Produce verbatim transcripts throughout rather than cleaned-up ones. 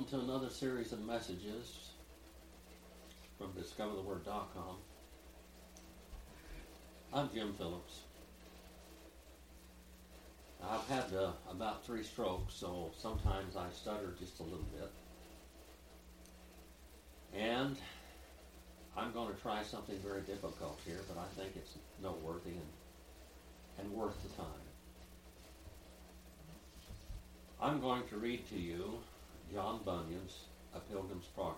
welcome to another series of messages from discover the word dot com. I'm Jim Phillips. I've had uh, about three strokes, so sometimes I stutter just a little bit. And I'm going to try something very difficult here, but I think it's noteworthy and, and worth the time. I'm going to read to you John Bunyan's A Pilgrim's Progress.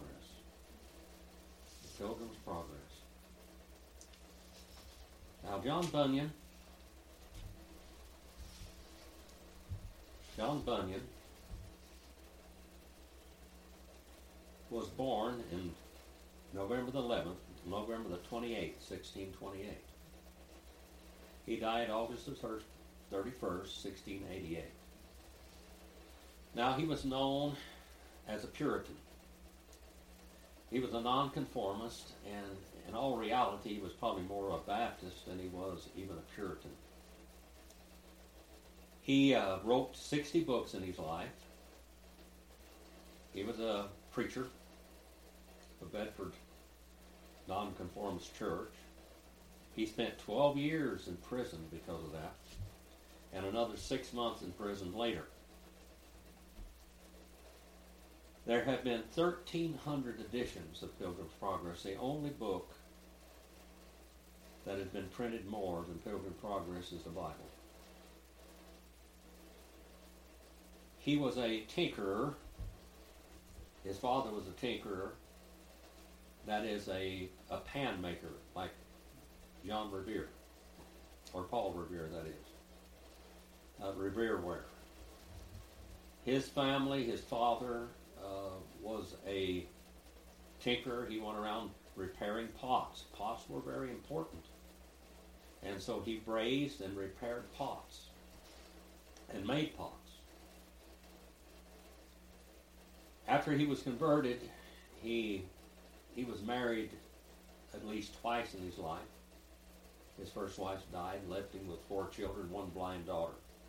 A Pilgrim's Progress. Now, John Bunyan, John Bunyan was born in November the eleventh, November the twenty-eighth, sixteen twenty-eight. He died August the thirty-first, sixteen eighty-eight. Now, he was known as a Puritan. He was a nonconformist, and in all reality, he was probably more a Baptist than he was even a Puritan. He uh, wrote sixty books in his life. He was a preacher of Bedford Nonconformist Church. He spent twelve years in prison because of that, and another six months in prison later. There have been thirteen hundred editions of Pilgrim's Progress. The only book that has been printed more than Pilgrim's Progress is the Bible. He was a tinkerer. His father was a tinkerer. That is a, a pan maker, like John Revere, or Paul Revere, that is. Uh, Revereware. His family, his father, uh, was a tinkerer. He went around repairing pots. Pots were very important. And so he brazed and repaired pots and made pots. After he was converted, he he was married at least twice in his life. His first wife died and left him with four children, one blind daughter.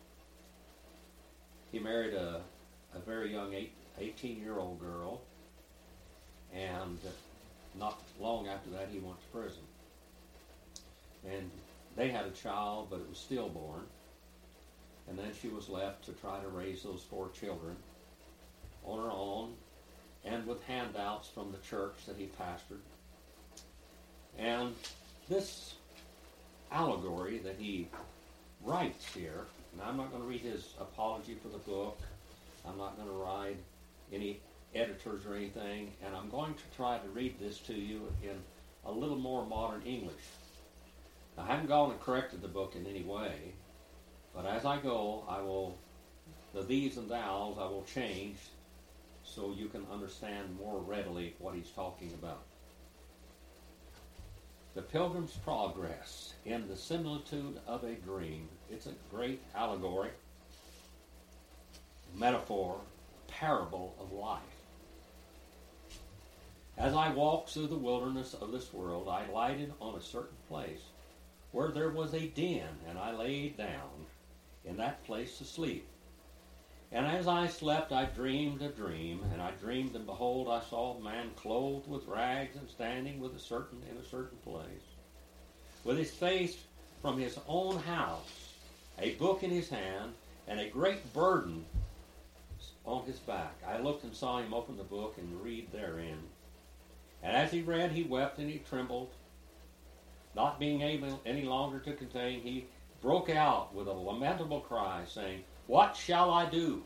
He married a, a very young eight, eighteen-year-old girl, and not long after that he went to prison. And they had a child, but it was stillborn. And then she was left to try to raise those four children on her own, and with handouts from the church that he pastored. And this allegory that he writes here, and I'm not going to read his apology for the book, I'm not going to write any editors or anything, and I'm going to try to read this to you in a little more modern English. Now, I haven't gone and corrected the book in any way, but as I go, I will, the these and thous, I will change so you can understand more readily what he's talking about. The Pilgrim's Progress in the similitude of a dream. It's a great allegory, metaphor, parable of life. As I walked through the wilderness of this world, I lighted on a certain place where there was a den, and I laid down in that place to sleep. And as I slept, I dreamed a dream, and I dreamed, and behold, I saw a man clothed with rags and standing with a certain in a certain place, with his face from his own house, a book in his hand, and a great burden on his back. I looked and saw him open the book and read therein. And as he read, he wept and he trembled. Not being able any longer to contain, he broke out with a lamentable cry, saying, "What shall I do?"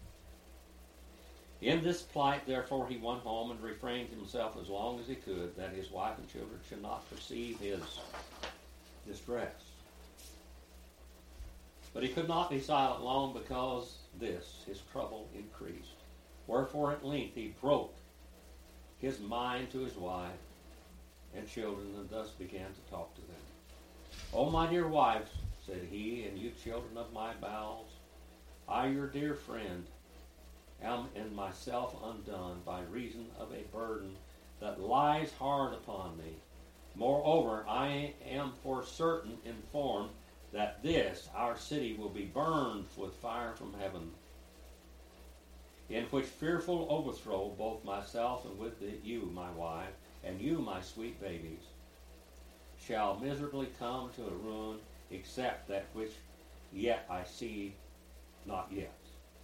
In this plight, therefore, he went home and refrained himself as long as he could, that his wife and children should not perceive his distress. But he could not be silent long, because this, his trouble, increased. Wherefore at length he broke his mind to his wife and children, and thus began to talk to them. "O my dear wives," said he, "and you children of my bowels, I, your dear friend, am in myself undone by reason of a burden that lies hard upon me. Moreover, I am for certain informed that this, our city, will be burned with fire from heaven. in which fearful overthrow both myself and with the, you, my wife, and you, my sweet babies, shall miserably come to a ruin, except that which yet I see not yet.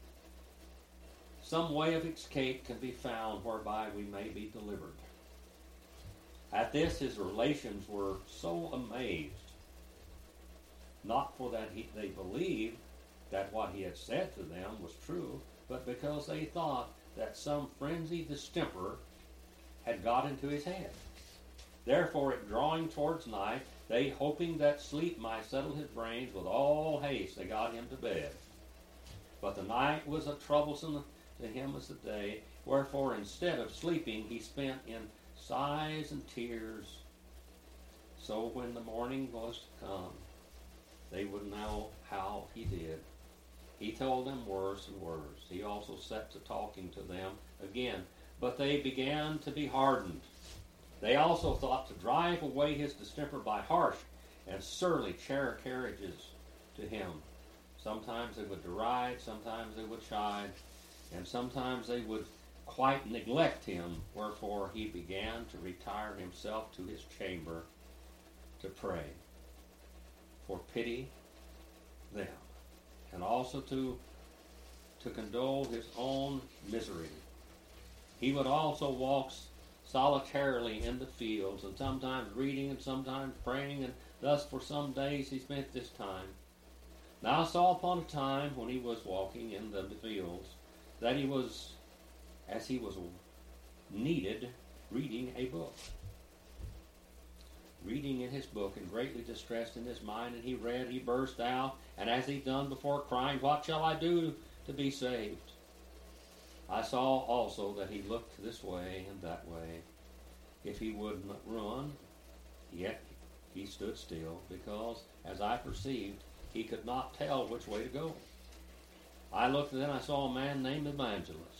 Some way of escape can be found whereby we may be delivered. At this his relations were so amazed, not for that he, they believed that what he had said to them was true, but because they thought that some frenzied distemper had got into his head. Therefore, it drawing towards night, they, hoping that sleep might settle his brains, with all haste they got him to bed. But the night was as troublesome to him as the day, wherefore instead of sleeping he spent in sighs and tears. So when the morning was come, they would know how he did. He told them worse and worse. He also set to talking to them again, but they began to be hardened. They also thought to drive away his distemper by harsh and surly carriages to him. Sometimes they would deride, sometimes they would chide, and sometimes they would quite neglect him, wherefore he began to retire himself to his chamber to pray for pity them, and also to, to condole his own misery. He would also walk solitarily in the fields, and sometimes reading and sometimes praying, and thus for some days he spent this time. Now I saw upon a time when he was walking in the fields that he was, as he was needed, reading a book. Reading in his book, and greatly distressed in his mind, and he read, he burst out, and as he done before, crying, "What shall I do to be saved?" I saw also that he looked this way and that way, if he would not run, yet he stood still, because, as I perceived, he could not tell which way to go. I looked, and then I saw a man named Evangelist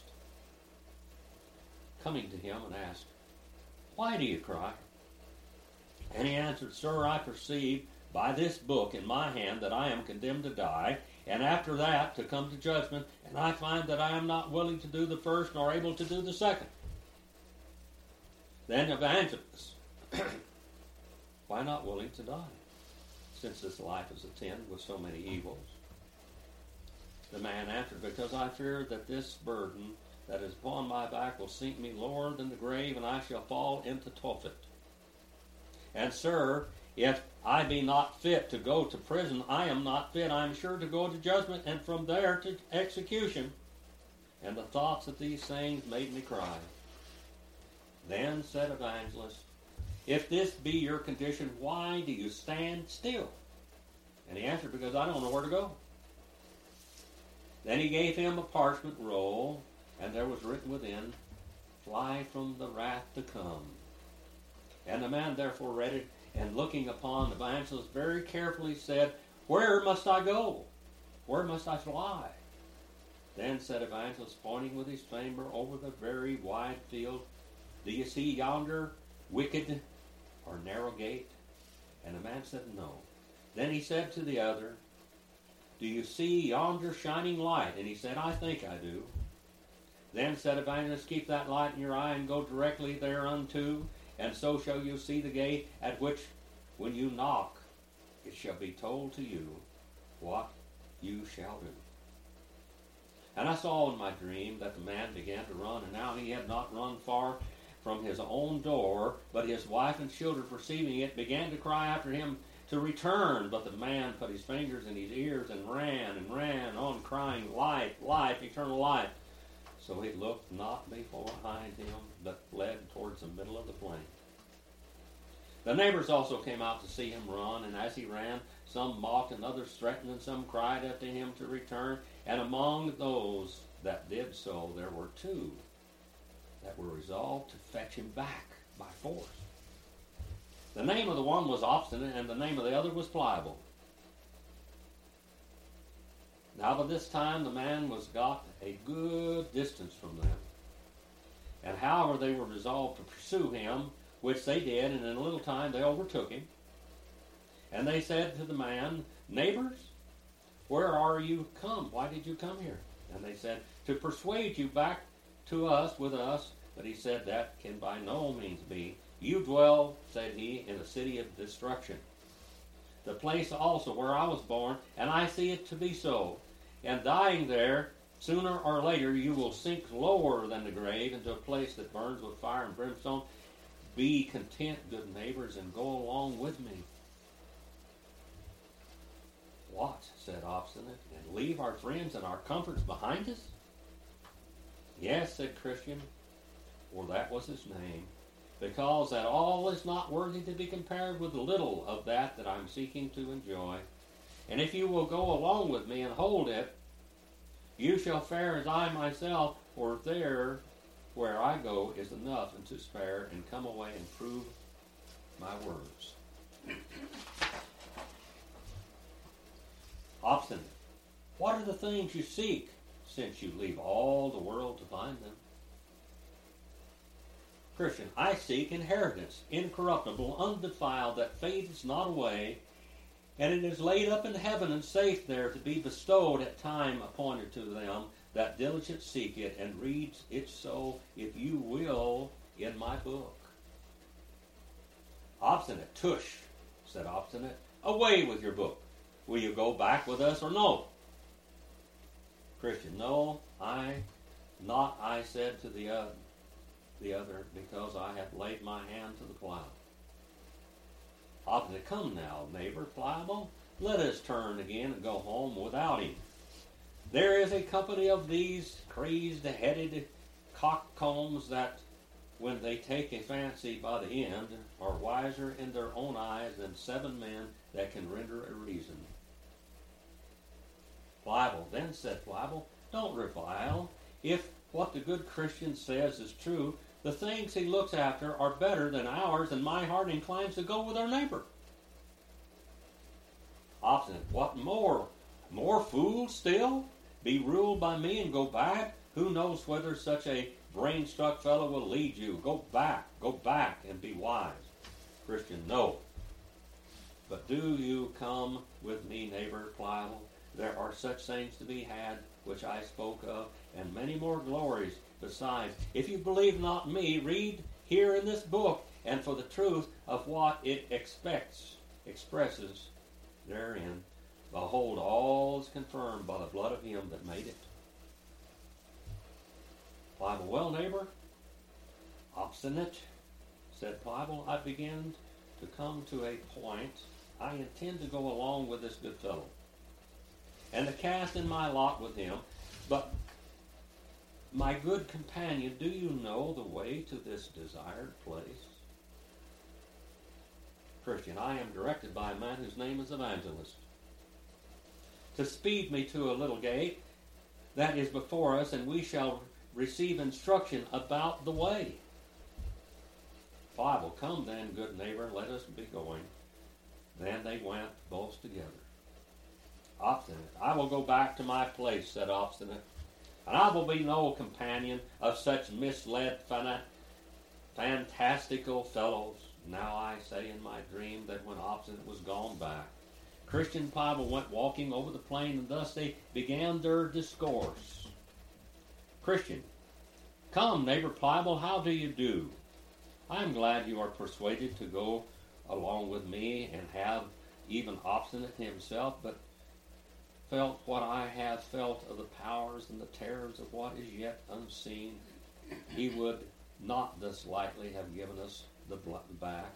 coming to him and asked, "Why do you cry?" And he answered, "Sir, I perceive by this book in my hand that I am condemned to die, and after that to come to judgment, and I find that I am not willing to do the first nor able to do the second." Then Evangelist, "Why not willing to die, since this life is attended with so many evils?" The man answered, "Because I fear that this burden that is upon my back will sink me lower than the grave, and I shall fall into Tophet. And, sir, if I be not fit to go to prison, I am not fit, I am sure, to go to judgment, and from there to execution." And the thoughts of these things made me cry. Then said Evangelist, "If this be your condition, why do you stand still?" And he answered, "Because I don't know where to go." Then he gave him a parchment roll, and there was written within, "Fly from the wrath to come." And the man therefore read it, and looking upon the Evangelist very carefully said, "Where must I go? Where must I fly?" Then said Evangelist, pointing with his finger over the very wide field, "Do you see yonder wicket or narrow gate?" And the man said, "No." Then he said to the other, "Do you see yonder shining light?" And he said, "I think I do." Then said Evangelist, "Keep that light in your eye, and go directly thereunto, and so shall you see the gate, at which, when you knock, it shall be told to you what you shall do." And I saw in my dream that the man began to run, and now he had not run far from his own door, but his wife and children, perceiving it, began to cry after him to return. But the man put his fingers in his ears and ran and ran on, crying, "Life, life, eternal life." So he looked not behind him, but fled towards the middle of the plain. The neighbors also came out to see him run, and as he ran, some mocked and others threatened, and some cried after him to return. And among those that did so, there were two that were resolved to fetch him back by force. The name of the one was Obstinate, and the name of the other was Pliable. Now by this time the man was got a good distance from them. And however they were resolved to pursue him, which they did, and in a little time they overtook him. And they said to the man, "Neighbors, where are you come? Why did you come here?" And they said, to persuade you back to us with us. But he said, that can by no means be. You dwell, said he, in a city of destruction, the place also where I was born, and I see it to be so. And dying there, sooner or later you will sink lower than the grave into a place that burns with fire and brimstone. Be content, good neighbors, and go along with me. What? Said Obstinate, and leave our friends and our comforts behind us? Yes, said Christian, for that was his name, because that all is not worthy to be compared with the little of that that I'm seeking to enjoy. And if you will go along with me and hold it, you shall fare as I myself, for there where I go is enough and to spare, and come away and prove my words. Obstinate. What are the things you seek, since you leave all the world to find them? Christian, I seek inheritance, incorruptible, undefiled, that fades not away, and it is laid up in heaven and safe there to be bestowed at time appointed to them that diligent seek it, and reads it so, if you will, in my book. Obstinate. Tush, said Obstinate. Away with your book. Will you go back with us or no? Christian, no, I, not I said to the other, the other, because I have laid my hand to the plow. Obstinate, come now, neighbor Pliable, let us turn again and go home without him. There is a company of these crazed-headed cockcombs that, when they take a fancy by the end, are wiser in their own eyes than seven men that can render a reason. Pliable, then said Pliable, don't revile. If what the good Christian says is true, the things he looks after are better than ours, and my heart inclines to go with our neighbor. Obstinate, what more? More fools still? Be ruled by me and go back? Who knows whether such a brain-struck fellow will lead you? Go back, go back, and be wise. Christian, no. But do you come with me, neighbor Pliable? There are such things to be had, which I spoke of, and many more glories besides. If you believe not me, read here in this book, and for the truth of what it expects, expresses therein, behold, all is confirmed by the blood of him that made it. Pliable, well, neighbor, Obstinate, said Pliable, I begin to come to a point. I intend to go along with this good fellow, and to cast in my lot with him. But, my good companion, do you know the way to this desired place? Christian, I am directed by a man whose name is Evangelist, to speed me to a little gate that is before us, and we shall receive instruction about the way. Pliable, come then, good neighbor, let us be going. Then they went both together. Obstinate, I will go back to my place, said Obstinate, and I will be no companion of such misled, fana- fantastical fellows. Now I say in my dream that when Obstinate was gone back, Christian and Pliable went walking over the plain, and thus they began their discourse. Christian, come, neighbor Pliable, how do you do? I am glad you are persuaded to go along with me, and have even Obstinate himself, but felt what I have felt of the powers and the terrors of what is yet unseen. He would not thus lightly have given us the back.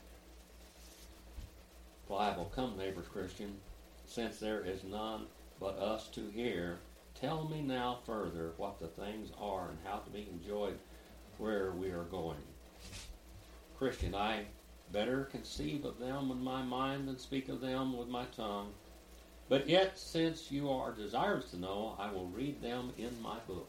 Pliable, come, neighbor Christian, since there is none but us to hear, tell me now further what the things are and how to be enjoyed where we are going. Christian, I better conceive of them with my mind than speak of them with my tongue. But yet, since you are desirous to know, I will read them in my book.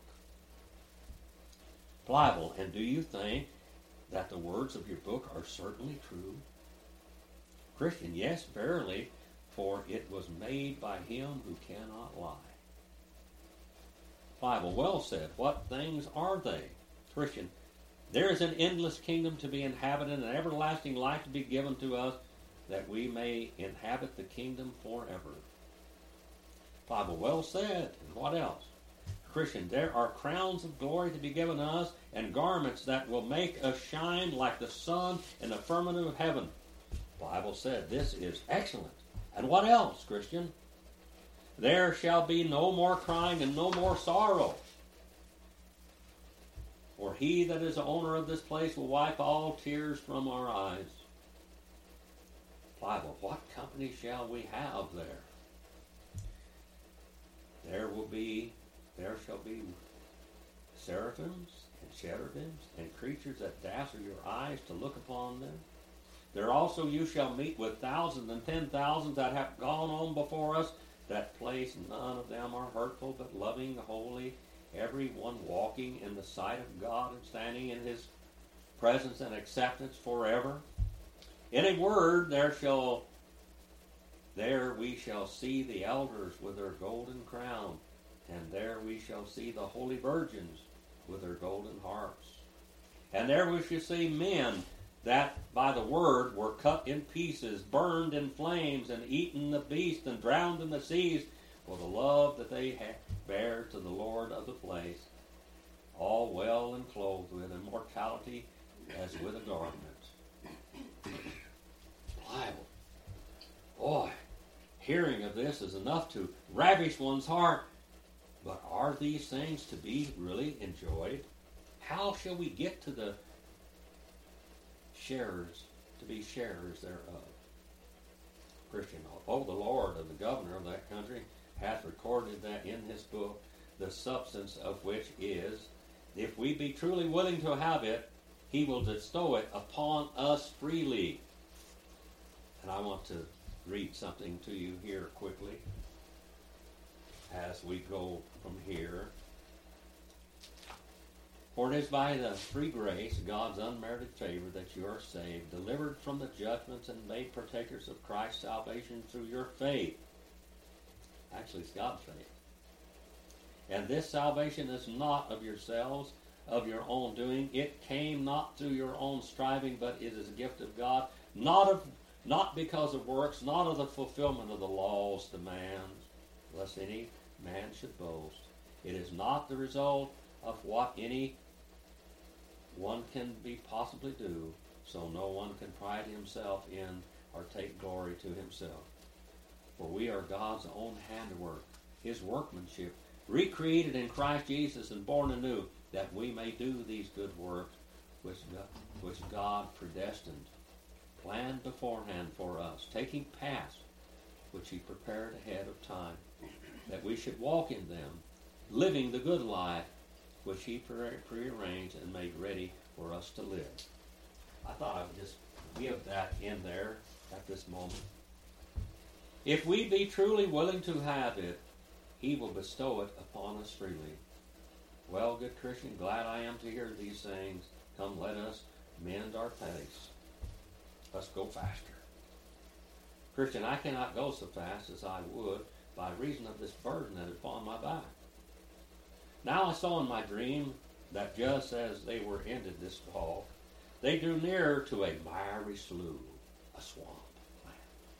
Pliable, and do you think that the words of your book are certainly true? Christian, yes, verily, for it was made by him who cannot lie. Pliable, well said. What things are they? Christian, there is an endless kingdom to be inhabited, and everlasting life to be given to us, that we may inhabit the kingdom forever. Pliable, well said. And what else? Christian, there are crowns of glory to be given us, and garments that will make us shine like the sun in the firmament of heaven. The Bible said this is excellent. And what else, Christian? There shall be no more crying and no more sorrow. For he that is the owner of this place will wipe all tears from our eyes. Bible, what company shall we have there? There will be, there shall be seraphims and cherubims and creatures that dazzle your eyes to look upon them. There also you shall meet with thousands and ten thousands that have gone on before us. That place, none of them are hurtful, but loving, holy, every one walking in the sight of God and standing in his presence and acceptance forever. In a word, there shall, there we shall see the elders with their golden crown, and there we shall see the holy virgins with their golden harps. And there we shall see men that by the word were cut in pieces, burned in flames, and eaten of beasts, and drowned in the seas, for the love that they bear to the Lord of the place, all well and clothed with immortality as with a garment. Bible. Boy, hearing of this is enough to ravish one's heart. But are these things to be really enjoyed? How shall we get to the sharers, to be sharers thereof? Christian, oh, the Lord of the governor of that country hath recorded that in his book, the substance of which is, if we be truly willing to have it, he will bestow it upon us freely. And I want to read something to you here quickly as we go from here. For it is by the free grace, God's unmerited favor, that you are saved, delivered from the judgments and made partakers of Christ's salvation through your faith. Actually, it's God's faith. And this salvation is not of yourselves, of your own doing. It came not through your own striving, but it is a gift of God, not of not because of works, not of the fulfillment of the law's demands, lest any man should boast. It is not the result of what any one can be possibly do, so no one can pride himself in or take glory to himself. For we are God's own handiwork, his workmanship, recreated in Christ Jesus and born anew, that we may do these good works which God, which God predestined, planned beforehand for us, taking paths which he prepared ahead of time, that we should walk in them, living the good life which he pre- prearranged and made ready for us to live. I thought I would just give that in there at this moment. If we be truly willing to have it, he will bestow it upon us freely. Well, good Christian, glad I am to hear these things. Come, let us mend our pace. Let's go faster. Christian, I cannot go so fast as I would by reason of this burden that is upon my back. Now I saw in my dream that just as they were ended this fall, they drew nearer to a miry slough, a swamp land,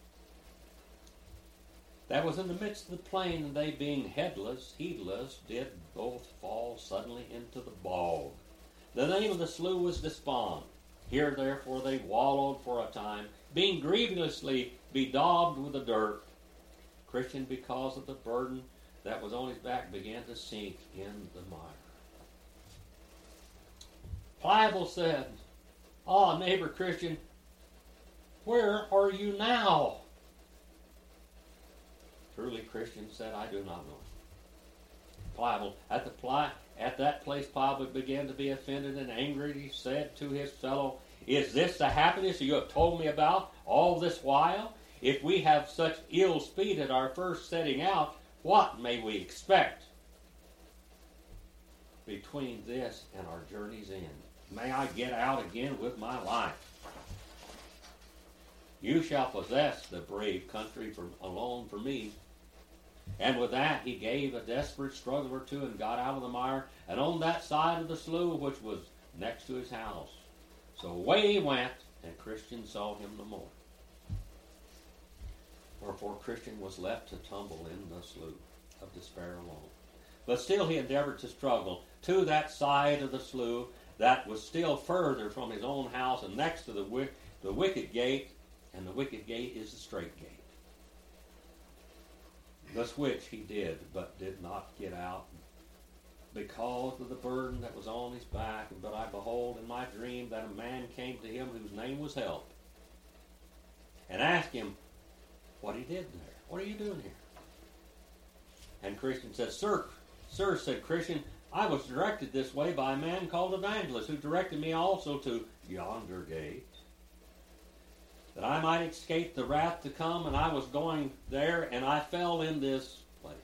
that was in the midst of the plain, and they being headless, heedless, did both fall suddenly into the bog. The name of the slough was Despond. Here therefore they wallowed for a time, being grievously bedaubed with the dirt. Christian, because of the burden that was on his back, began to sink in the mire. Pliable said, "Ah, neighbor Christian, where are you now?" Truly Christian said, "I do not know." Pliable, at the pli- at that place Pliable began to be offended and angry. He said to his fellow, "Is this the happiness you have told me about all this while? If we have such ill speed at our first setting out, what may we expect between this and our journey's end? May I get out again with my life. You shall possess the brave country for, alone for me." And with that he gave a desperate struggle or two and got out of the mire, and on that side of the slough which was next to his house. So away he went, and Christian saw him no more. Wherefore Christian was left to tumble in the slough of despair alone. But still he endeavored to struggle to that side of the slough that was still further from his own house and next to the, wick, the wicket gate, and the wicket gate is the straight gate. This which he did, but did not get out because of the burden that was on his back. But I behold in my dream that a man came to him whose name was Help, and asked him what he did there. What are you doing here? And Christian said, Sir, sir, said Christian, I was directed this way by a man called Evangelist, who directed me also to yonder gate, that I might escape the wrath to come, and I was going there, and I fell in this place.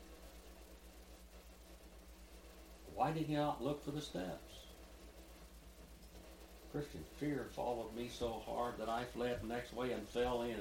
Why did he not look for the steps? Christian, fear followed me so hard that I fled the next way and fell in.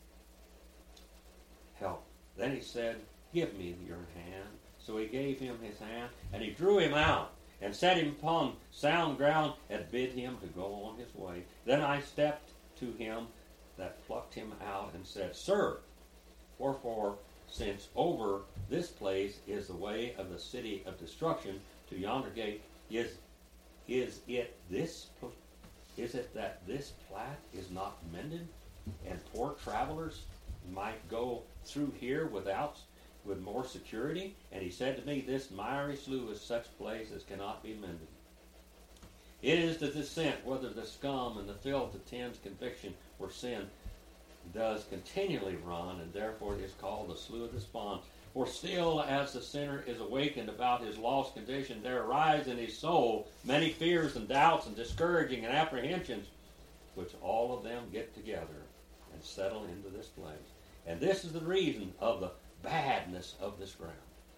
Help. Then he said, give me your hand. So he gave him his hand, and he drew him out, and set him upon sound ground, and bid him to go on his way. Then I stepped to him that plucked him out, and said, Sir, wherefore, since over this place is the way of the city of destruction to yonder gate, is is it this is it that this plat is not mended, and poor travelers might go through here without with more security? And he said to me, this miry slough is such place as cannot be mended. It is the descent, whether the scum and the filth attends conviction where sin does continually run, and therefore it is called the slough of despond. For still as the sinner is awakened about his lost condition, there arise in his soul many fears and doubts and discouraging and apprehensions, which all of them get together and settle into this place. And this is the reason of the badness of this ground.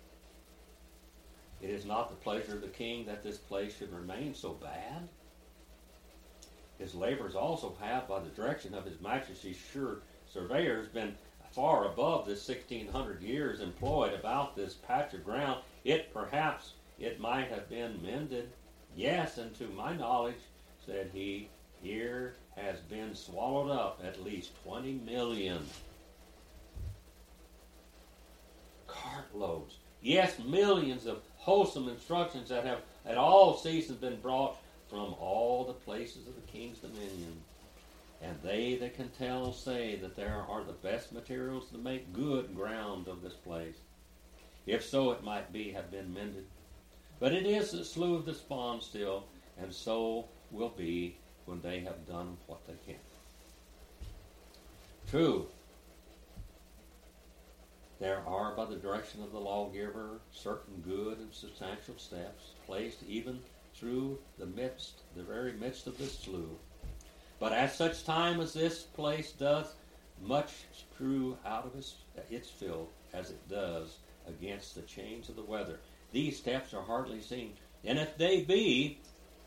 It is not the pleasure of the king that this place should remain so bad. His labors also have, by the direction of his majesty's sure surveyors, been far above this sixteen hundred years employed about this patch of ground. It perhaps it might have been mended. Yes, and to my knowledge, said he, here has been swallowed up at least twenty million cartloads. Yes, millions of wholesome instructions that have at all seasons been brought from all the places of the king's dominion. And they that can tell say that there are the best materials to make good ground of this place. If so, it might be have been mended. But it is the slough of despond still, and so will be when they have done what they can. True, there are, by the direction of the lawgiver, certain good and substantial steps placed even through the midst, the very midst of this slough. But at such time as this place doth much strew out of its, its filth, as it does against the change of the weather, these steps are hardly seen. And if they be,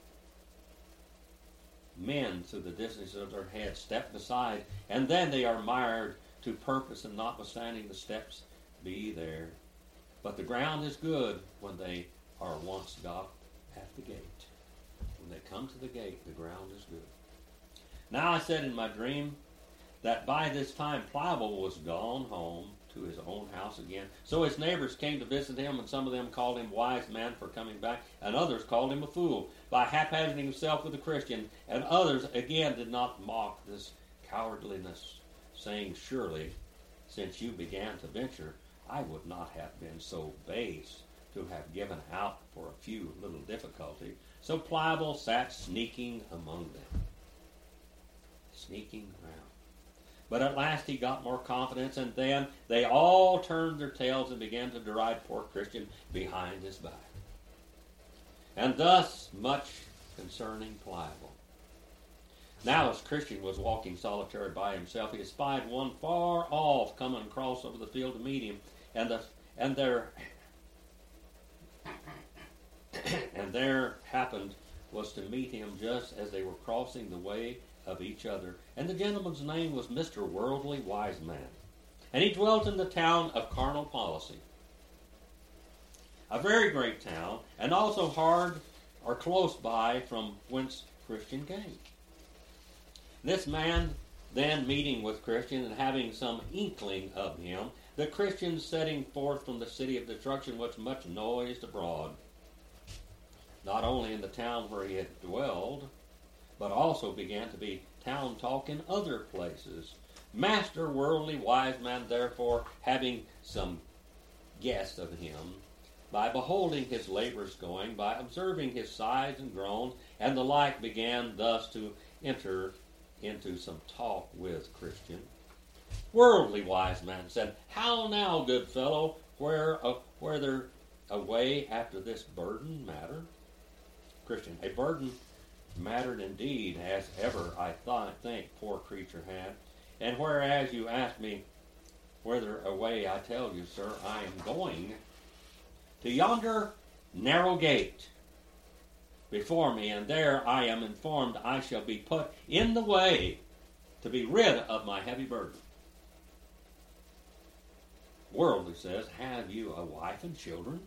men through the distance of their heads step beside, and then they are mired to purpose, and notwithstanding the steps be there. But the ground is good when they are once got at the gate. When they come to the gate, the ground is good. Now I said in my dream that by this time Pliable was gone home to his own house again. So his neighbors came to visit him, and some of them called him wise man for coming back, and others called him a fool by haphazarding himself with a Christian, and others again did not mock this cowardliness, saying, surely, since you began to venture, I would not have been so base to have given out for a few little difficulty. So Pliable sat sneaking among them. Sneaking around. But at last he got more confidence, and then they all turned their tails and began to deride poor Christian behind his back. And thus much concerning Pliable. Now as Christian was walking solitary by himself, he espied one far off coming across over the field to meet him, and the and there and there happened was to meet him just as they were crossing the way of each other. And the gentleman's name was Mister Worldly Wise Man, and he dwelt in the town of Carnal Policy, a very great town, and also hard or close by from whence Christian came. This man then meeting with Christian and having some inkling of him, the Christians setting forth from the city of destruction was much noised abroad, not only in the town where he had dwelled, but also began to be town talk in other places. Master, worldly wise man, therefore, having some guess of him, by beholding his labors going, by observing his sighs and groans, and the like, began thus to enter into some talk with Christian. Worldly wise man said, How now, good fellow, where uh, where there away after this burden matter? Christian, a burden mattered indeed, as ever I thought think poor creature had. And whereas you ask me whither away, I tell you, sir, I am going to yonder narrow gate before me, and there I am informed I shall be put in the way to be rid of my heavy burden. Worldly says, Have you a wife and children?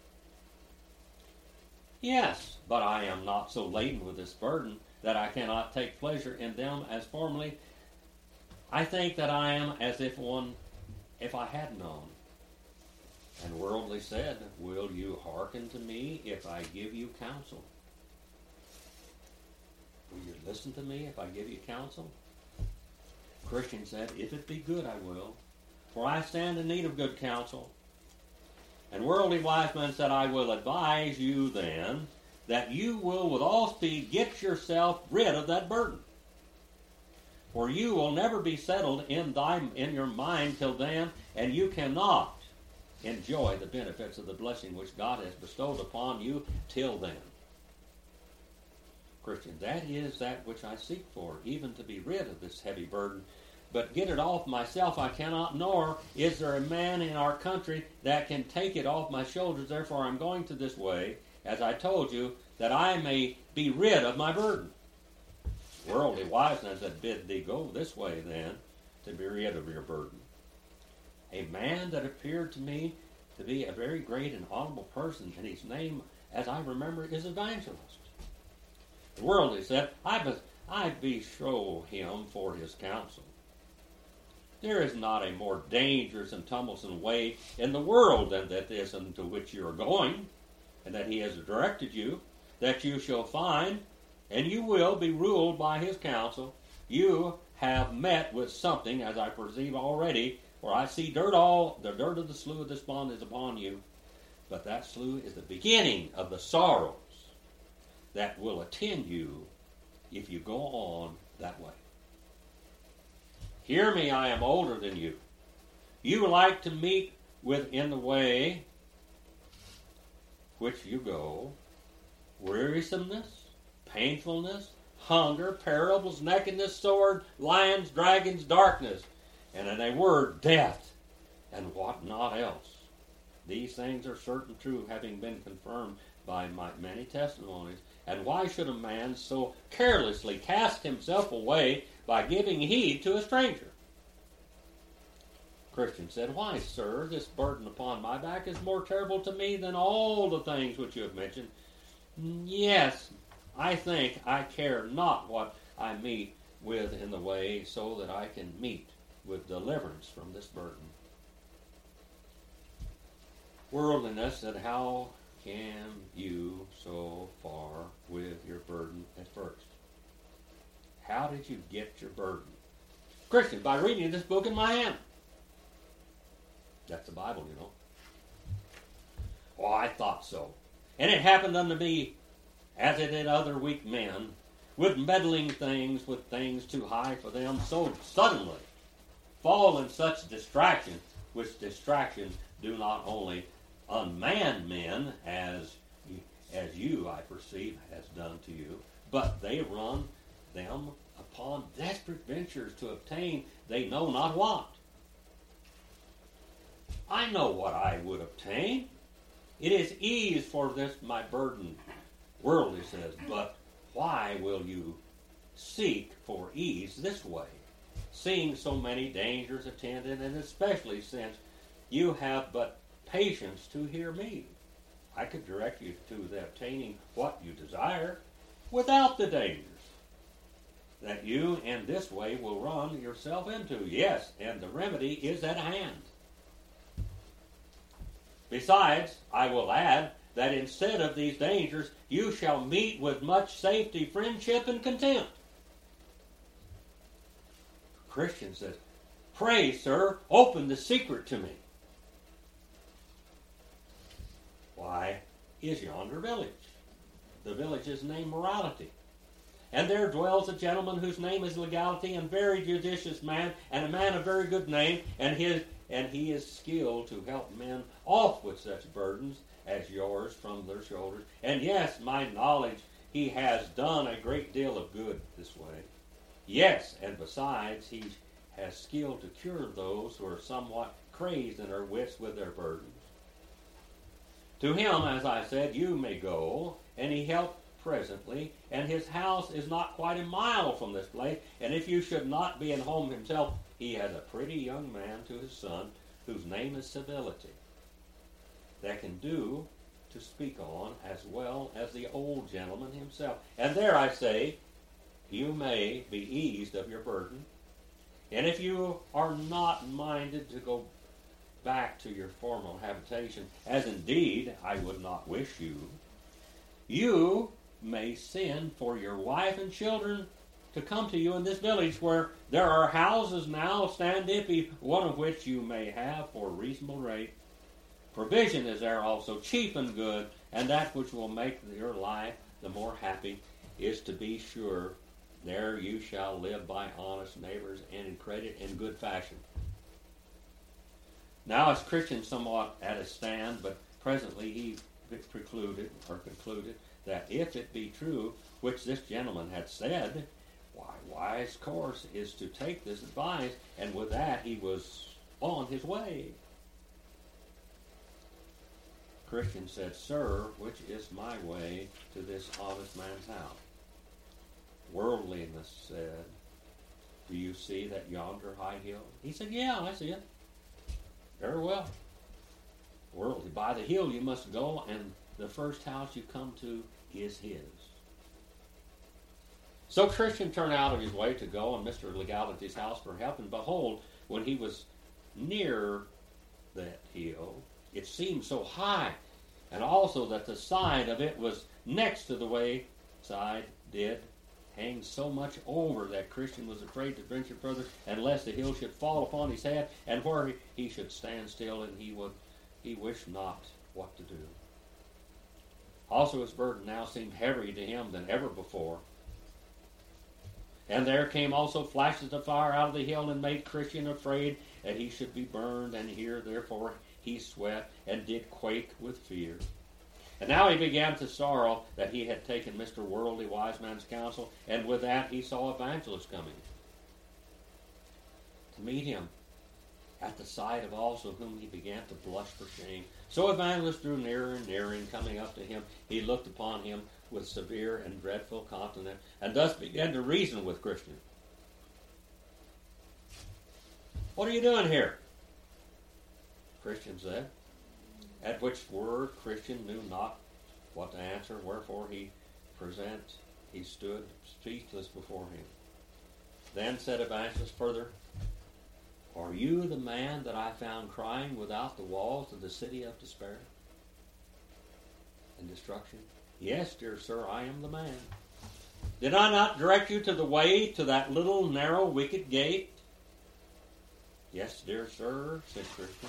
Yes, but I am not so laden with this burden that I cannot take pleasure in them as formerly. I think that I am as if one, if I had known. And worldly said, Will you hearken to me if I give you counsel? Will you listen to me if I give you counsel? Christian said, If it be good, I will, for I stand in need of good counsel. And worldly wise man said, I will advise you then that you will with all speed get yourself rid of that burden. For you will never be settled in thy in your mind till then, and you cannot enjoy the benefits of the blessing which God has bestowed upon you till then. Christian, that is that which I seek for, even to be rid of this heavy burden. But get it off myself I cannot, nor is there a man in our country that can take it off my shoulders. Therefore I'm going to this way, as I told you, that I may be rid of my burden. Worldly wiseness that bid thee go this way then, to be rid of your burden. A man that appeared to me to be a very great and honorable person, and his name, as I remember, is Evangelist. The worldly said, I, be, I betrow him for his counsel. There is not a more dangerous and troublesome way in the world than that this into which you are going, and that he has directed you, that you shall find, and you will be ruled by his counsel. You have met with something, as I perceive already, for I see dirt all, the dirt of the slough of despond is upon you. But that slough is the beginning of the sorrows that will attend you if you go on that way. Hear me, I am older than you. You like to meet with in the way which you go wearisomeness, painfulness, hunger, parables, nakedness, sword, lions, dragons, darkness, and in a word, death, and what not else. These things are certain true, having been confirmed by my many testimonies. And why should a man so carelessly cast himself away by giving heed to a stranger? Christian said, Why, sir, this burden upon my back is more terrible to me than all the things which you have mentioned. Yes, I think I care not what I meet with in the way, so that I can meet with deliverance from this burden. Worldliness said, How can you so far with your burden at first? How did you get your burden? Christian, by reading this book in my hand. That's the Bible, you know. Oh, I thought so. And it happened unto me, as it did other weak men, with meddling things, with things too high for them, so suddenly fall in such distraction, which distractions do not only unman men, as, as you, I perceive, has done to you, but they run them upon desperate ventures to obtain they know not what. I know what I would obtain. It is ease for this my burden, worldly says, but why will you seek for ease this way, seeing so many dangers attended, and especially since you have but patience to hear me? I could direct you to the obtaining what you desire without the dangers that you in this way will run yourself into. Yes, and the remedy is at hand. Besides, I will add that instead of these dangers, you shall meet with much safety, friendship, and contempt. Christian says, pray, sir, open the secret to me. Why is yonder village? The village is named Morality. And there dwells a gentleman whose name is Legality, and very judicious man, and a man of very good name, and his and he is skilled to help men off with such burdens as yours from their shoulders. And yes, my knowledge, he has done a great deal of good this way. Yes, and besides, he has skill to cure those who are somewhat crazed in their wits with their burdens. To him, as I said, you may go, and he helped presently, and his house is not quite a mile from this place, and if you should not be at home himself, he has a pretty young man to his son, whose name is Civility, that can do to speak on as well as the old gentleman himself. And there, I say, you may be eased of your burden, and if you are not minded to go back to your former habitation, as indeed I would not wish you, you may send for your wife and children to come to you in this village, where there are houses now stand empty, one of which you may have for a reasonable rate. Provision is there also, cheap and good, and that which will make your life the more happy is to be sure there you shall live by honest neighbors and in credit and good fashion. Now is Christian somewhat at a stand, but presently he precluded or concluded that if it be true which this gentleman had said, why, wise course is to take this advice, and with that he was on his way. Christian said, Sir, which is my way to this honest man's house? Worldliness said, Do you see that yonder high hill? He said, Yeah, I see it. Very well. Worldly. By the hill you must go, and the first house you come to is his. So Christian turned out of his way to go on Mister Legality's house for help, and behold, when he was near that hill, it seemed so high, and also that the side of it was next to the way side did hang so much over that Christian was afraid to venture further, and lest the hill should fall upon his head, and where he should stand still, and he would he wished not what to do. Also his burden now seemed heavier to him than ever before. And there came also flashes of fire out of the hill, and made Christian afraid that he should be burned, and here therefore he sweat, and did quake with fear. And now he began to sorrow that he had taken Mister Worldly Wise Man's counsel, and with that he saw Evangelist coming to meet him, at the sight of also whom he began to blush for shame. So Evangelist drew nearer and nearer, and coming up to him, he looked upon him with severe and dreadful countenance, and thus began to reason with Christian. What are you doing here? Christian said. At which word Christian knew not what to answer, wherefore he present, he stood speechless before him. Then said Evangelist further, Are you the man that I found crying without the walls of the city of despair and destruction? Yes, dear sir, I am the man. Did I not direct you to the way to that little narrow wicket gate? Yes, dear sir, said Christian.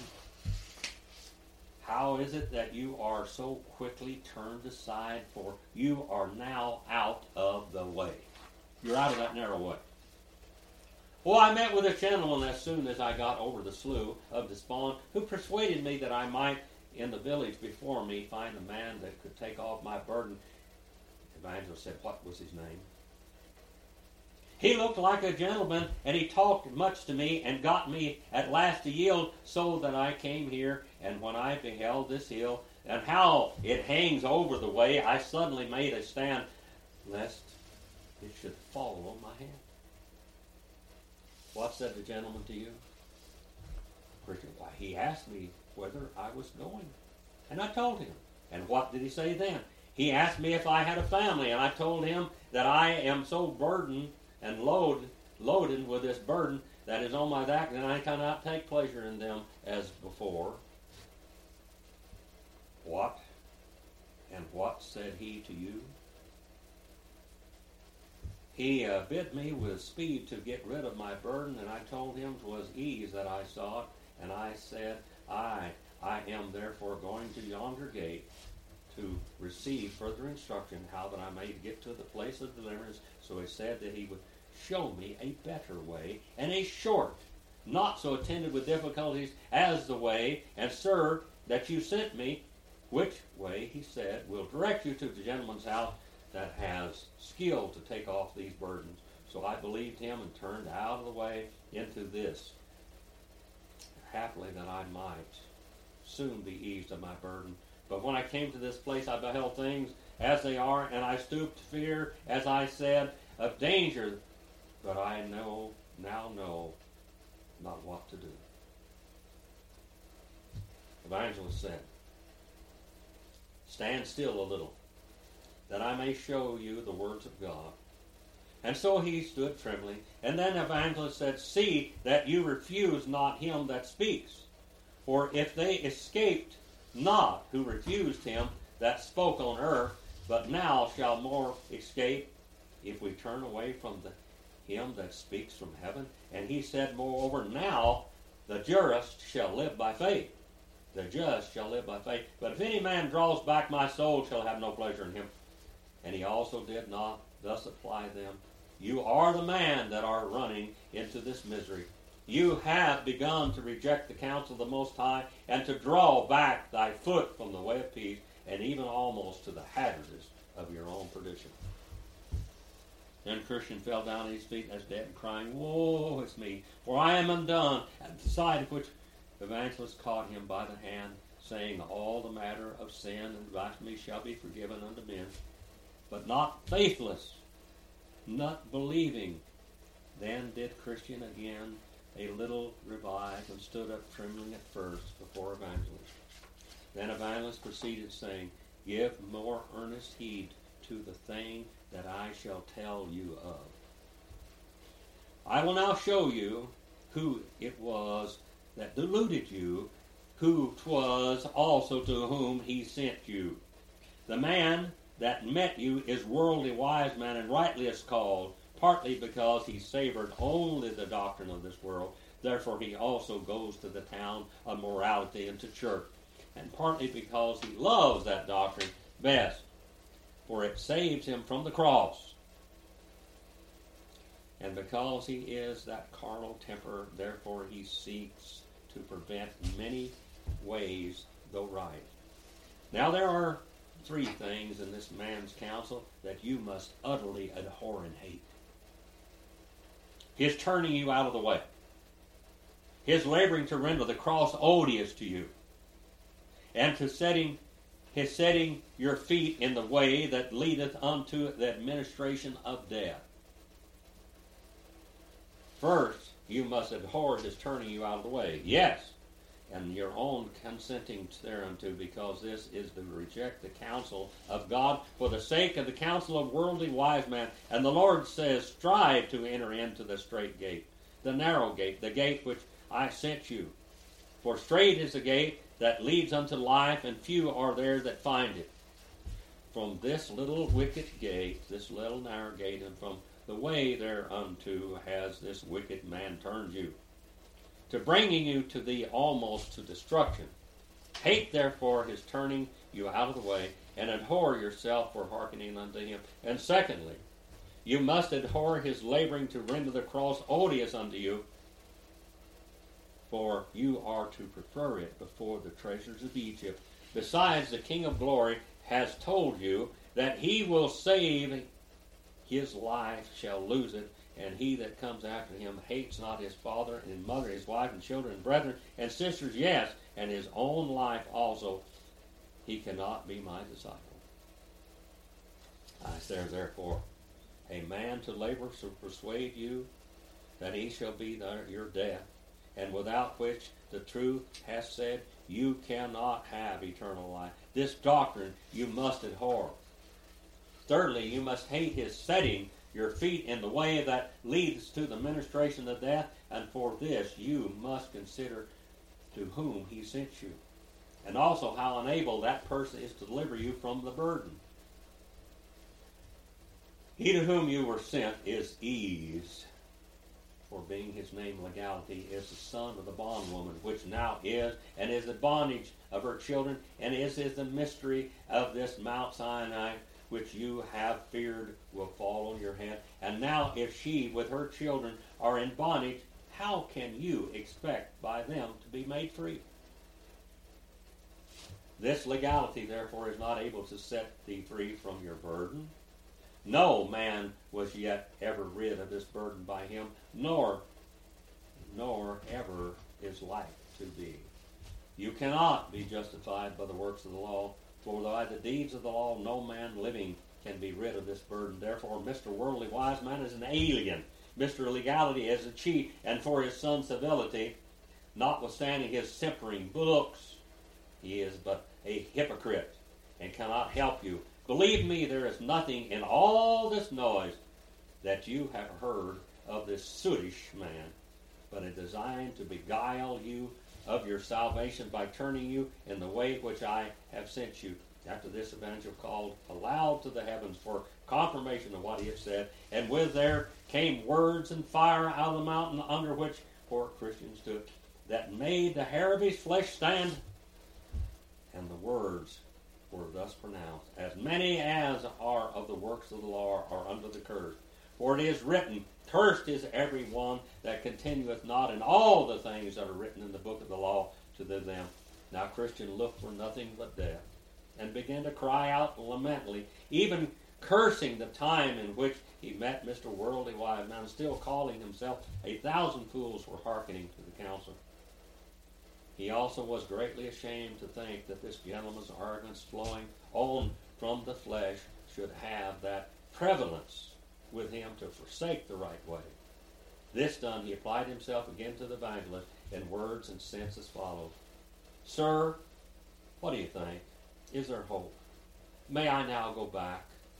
How is it that you are so quickly turned aside, for you are now out of the way? You're out of that narrow way. Well, I met with a gentleman as soon as I got over the slough of Despond, who persuaded me that I might, in the village before me, find a man that could take off my burden. Evangelist said, What was his name? He looked like a gentleman, and he talked much to me, and got me at last to yield, so that I came here, and when I beheld this hill, and how it hangs over the way, I suddenly made a stand, lest it should fall on my hand. What said the gentleman to you? Christian, why, he asked me whether I was going, and I told him. And what did he say then? He asked me if I had a family, and I told him that I am so burdened and load, loaded with this burden that is on my back, and I cannot take pleasure in them as before. What? And what said he to you? He uh, bid me with speed to get rid of my burden, and I told him 'twas ease that I sought, and I said, I, I am therefore going to yonder gate to receive further instruction how that I may get to the place of deliverance. So he said that he would show me a better way, and a short, not so attended with difficulties as the way, and sir, that you sent me, which way, he said, will direct you to the gentleman's house that has skill to take off these burdens. So I believed him and turned out of the way into this, happily that I might soon be eased of my burden. But when I came to this place, I beheld things as they are, and I stooped to fear, as I said, of danger. But I know, now know, not what to do. Evangelist said, stand still a little, that I may show you the words of God. And so he stood trembling. And then Evangelist said, see that you refuse not him that speaks. For if they escaped not who refused him that spoke on earth, but now shall more escape if we turn away from the, him that speaks from heaven. And he said, moreover, now the just shall live by faith. The just shall live by faith. But if any man draws back, my soul shall have no pleasure in him. And he also did not thus apply them. You are the man that are running into this misery. You have begun to reject the counsel of the Most High, and to draw back thy foot from the way of peace, and even almost to the hazards of your own perdition. Then Christian fell down at his feet as dead, crying, woe is me, for I am undone. At the sight of which Evangelist caught him by the hand, saying, all the matter of sin and blasphemy shall be forgiven unto men, but not faithless, not believing. Then did Christian again a little revive, and stood up trembling at first before Evangelist. Then Evangelist proceeded, saying, give more earnest heed to the thing that I shall tell you of. I will now show you who it was that deluded you, who 'twas also to whom he sent you. The man that met you is worldly wise man, and rightly is called, partly because he savored only the doctrine of this world. Therefore he also goes to the town of morality and to church, and partly because he loves that doctrine best, for it saves him from the cross. And because he is that carnal temper, therefore he seeks to prevent many ways though right. Now there are three things in this man's counsel that you must utterly abhor and hate. His turning you out of the way. His laboring to render the cross odious to you. And to setting his setting your feet in the way that leadeth unto the administration of death. First, you must abhor his turning you out of the way. Yes, and your own consenting thereunto, because this is to reject the counsel of God for the sake of the counsel of worldly wise men. And the Lord says, strive to enter into the straight gate, the narrow gate, the gate which I sent you. For straight is the gate that leads unto life, and few are there that find it. From this little wicket gate, this little narrow gate, and from the way thereunto has this wicked man turned you, to bringing you to the almost to destruction. Hate therefore his turning you out of the way, and abhor yourself for hearkening unto him. And secondly, you must abhor his laboring to render the cross odious unto you, for you are to prefer it before the treasures of Egypt. Besides, the King of glory has told you that he will save his life, shall lose it, and he that comes after him hates not his father and his mother, his wife and children and brethren and sisters, yes, and his own life also, he cannot be my disciple. I say therefore, a man to labor to persuade you that he shall be the, your death, and without which the truth hath said, you cannot have eternal life. This doctrine you must abhor. Thirdly, you must hate his setting your feet in the way that leads to the ministration of death, and for this you must consider to whom he sent you. and also how unable that person is to deliver you from the burden. He to whom you were sent is ease, for being his name legality, is the son of the bondwoman, which now is, and is the bondage of her children, and is, is the mystery of this Mount Sinai, which you have feared will fall on your head. And now if she with her children are in bondage, how can you expect by them to be made free? This legality, therefore, is not able to set thee free from your burden. No man was yet ever rid of this burden by him, nor, nor ever is like to be. You cannot be justified by the works of the law, for by the deeds of the law no man living can be rid of this burden. Therefore, Mister Worldly Wise Man is an alien. Mister Legality is a cheat, and for his son's civility, notwithstanding his simpering looks, he is but a hypocrite and cannot help you. Believe me, there is nothing in all this noise that you have heard of this sootish man, but a design to beguile you of your salvation by turning you in the way which I have sent you. After this, Evangel called aloud to the heavens for confirmation of what he had said, and with there came words and fire out of the mountain under which poor Christian stood, that made the hair of his flesh stand. And the words were thus pronounced, as many as are of the works of the law are under the curse. For it is written, cursed is every one that continueth not in all the things that are written in the book of the law to them. Now Christian looked for nothing but death, and began to cry out lamently, even cursing the time in which he met Mister Worldly Wise Man, still calling himself a thousand fools for hearkening to the counsel. He also was greatly ashamed to think that this gentleman's arguments flowing on from the flesh should have that prevalence with him to forsake the right way. This done, he applied himself again to the evangelist in words and sense as follows. Sir, what do you think? Is there hope? May I now go back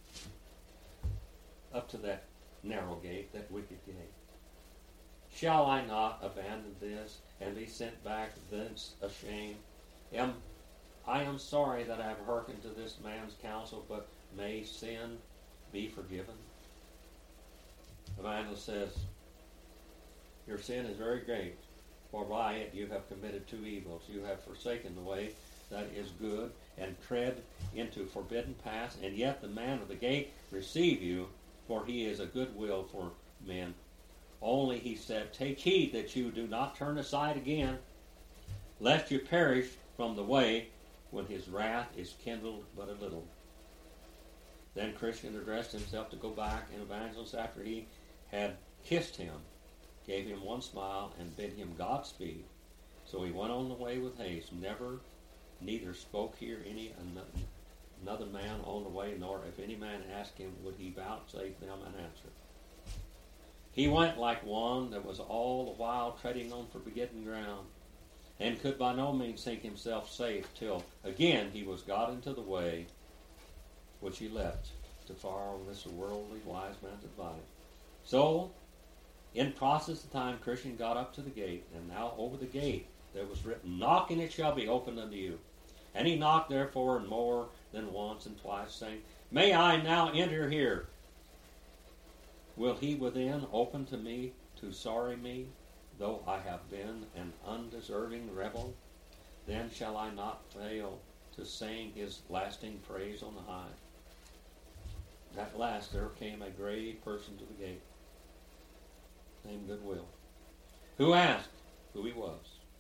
up to that narrow gate, that wicked gate? Shall I not abandon this and be sent back thence ashamed? Am, I am sorry that I have hearkened to this man's counsel, but may sin be forgiven? The evangelist says, your sin is very great, for by it you have committed two evils. You have forsaken the way that is good, and tread into forbidden paths, and yet the man of the gate receive you, for he is a good will for men. Only, he said, take heed that you do not turn aside again, lest you perish from the way when his wrath is kindled but a little. Then Christian addressed himself to go back, and Evangelist, after he had kissed him, gave him one smile and bid him Godspeed. So he went on the way with haste, never, neither spoke here any another man on the way, nor if any man asked him, would he vouchsafe them an answer. He went like one that was all the while treading on forbidden ground, and could by no means think himself safe, till again he was got into the way which he left to follow this worldly wise man's advice. So, in process of time, Christian got up to the gate, and now over the gate there was written, knock and it shall be opened unto you. And he knocked therefore and more than once and twice, saying, may I now enter here? Will he within open to me to sorry me, though I have been an undeserving rebel? Then shall I not fail to sing his lasting praise on the high. At last there came a grave person to the gate, named Goodwill, who asked who he was,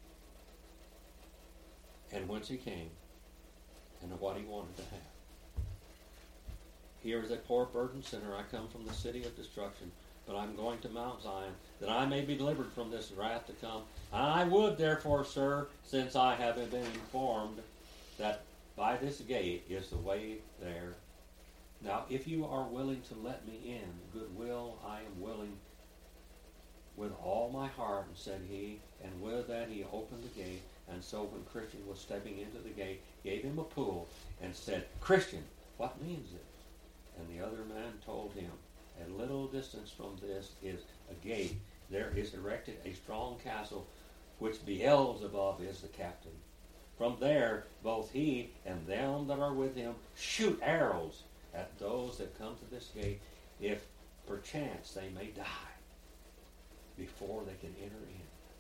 and whence he came, and what he wanted to have. Here is a poor burdened sinner. I come from the city of destruction, but I'm going to Mount Zion, that I may be delivered from this wrath to come. I would, therefore, sir, since I have been informed that by this gate is the way there. Now, if you are willing to let me in, Goodwill, I am willing with all my heart, said he, and with that he opened the gate. And so when Christian was stepping into the gate, gave him a pull, and said, Christian, what means it? And the other man told him, a little distance from this is a gate. There is erected a strong castle, which Beelzebub is the captain. From there, both he and them that are with him shoot arrows at those that come to this gate, if perchance they may die before they can enter in.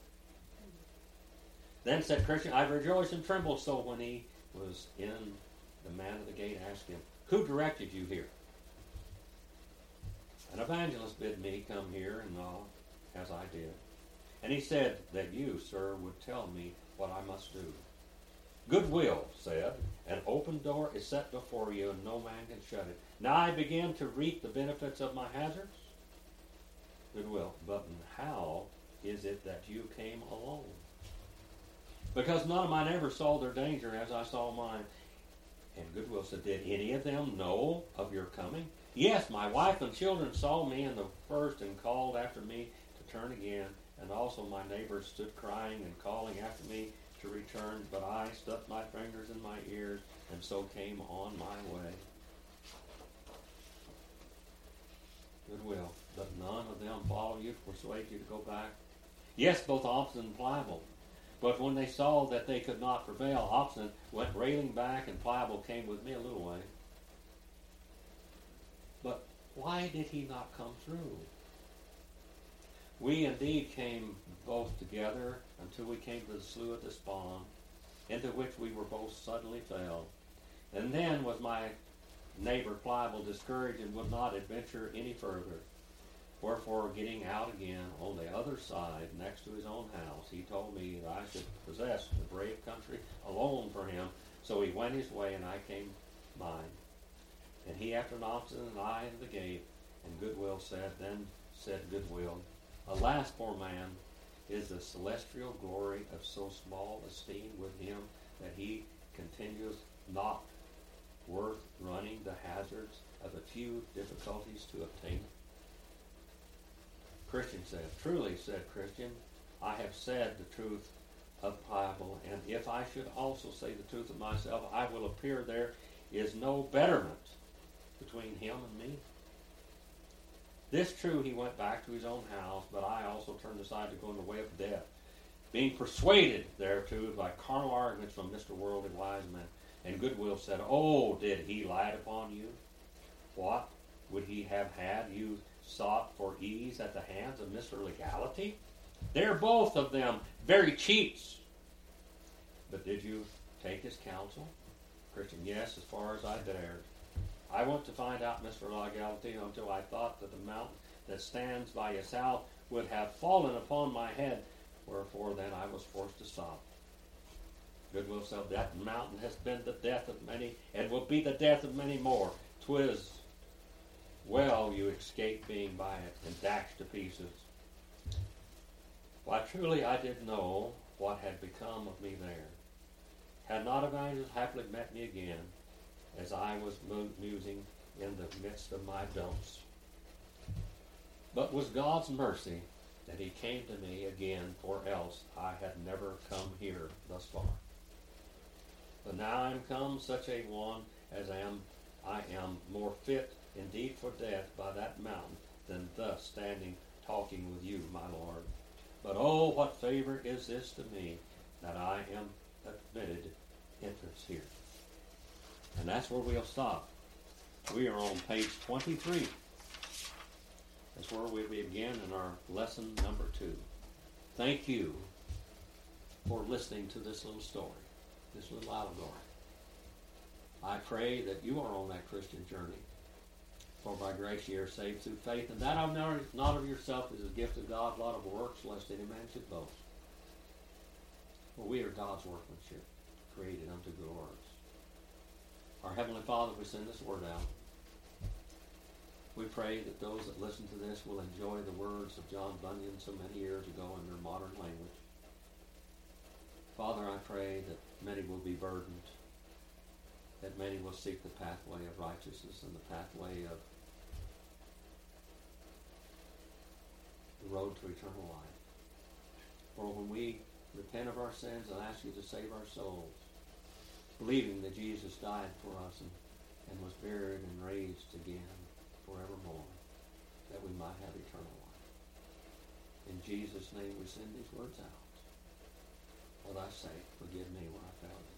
Then said Christian, I rejoiced and trembled so when he was in, the man of the gate asked him, who directed you here? An evangelist bid me come here, and uh, as I did. And he said that you, sir, would tell me what I must do. Goodwill said, an open door is set before you, and no man can shut it. Now I begin to reap the benefits of my hazards. Goodwill, but how is it that you came alone? Because none of mine ever saw their danger as I saw mine. And Goodwill said, did any of them know of your coming? Yes, my wife and children saw me in the first and called after me to turn again. And also my neighbors stood crying and calling after me to return. But I stuck my fingers in my ears and so came on my way. Goodwill, but none of them follow you to persuade you to go back? Yes, both Obstinate and Pliable. But when they saw that they could not prevail, Obstinate went railing back, and Pliable came with me a little way. But why did he not come through? We indeed came both together until we came to the slough of Despond, into which we were both suddenly fell. And then was my neighbor Pliable discouraged and would not adventure any further. Wherefore, getting out again on the other side, next to his own house, he told me that I should possess the brave country alone for him. So he went his way, and I came mine. And he after Obstinate, and I into the gate. And Goodwill said, then said Goodwill, alas, poor man, is the celestial glory of so small esteem with him that he continues not worth running the hazards of a few difficulties to obtain it? Christian said, truly, said Christian, I have said the truth of Pliable, and if I should also say the truth of myself, I will appear there is no betterment between him and me. This true, he went back to his own house, but I also turned aside to go in the way of death, being persuaded thereto by carnal arguments from Mister Worldly Wise Man. And Goodwill said, oh, did he light upon you? What would he have had you sought for ease at the hands of Mister Legality? They're both of them very cheats. But did you take his counsel? Christian, yes, as far as I dared. I went to find out Mister Legality until I thought that the mountain that stands by your south would have fallen upon my head. Wherefore then I was forced to stop. Goodwill said, that mountain has been the death of many, and will be the death of many more. 'Twas well you escaped being by it, and dashed to pieces. Why, truly I did know what had become of me there. Had not Evangelist happily met me again, as I was musing in the midst of my dumps. But was God's mercy that he came to me again, for else I had never come here thus far. But now I am come such a one as I am, I am more fit indeed for death by that mountain than thus standing talking with you, my Lord. But oh, what favor is this to me, that I am admitted entrance here. And that's where we'll stop. We are on page twenty-three. That's where we begin in our lesson number two. Thank you for listening to this little story, this little allegory. I pray that you are on that Christian journey. For by grace ye are saved through faith, and that of not of yourself is a gift of God, not of works, lest any man should boast. For we are God's workmanship, created unto good works. Our Heavenly Father, we send this word out. We pray that those that listen to this will enjoy the words of John Bunyan so many years ago in their modern language. Father, I pray that many will be burdened, that many will seek the pathway of righteousness and the pathway of the road to eternal life. For when we repent of our sins and ask you to save our souls, believing that Jesus died for us and, and was buried and raised again forevermore, that we might have eternal life. In Jesus' name we send these words out. what I say, forgive me when I fail you.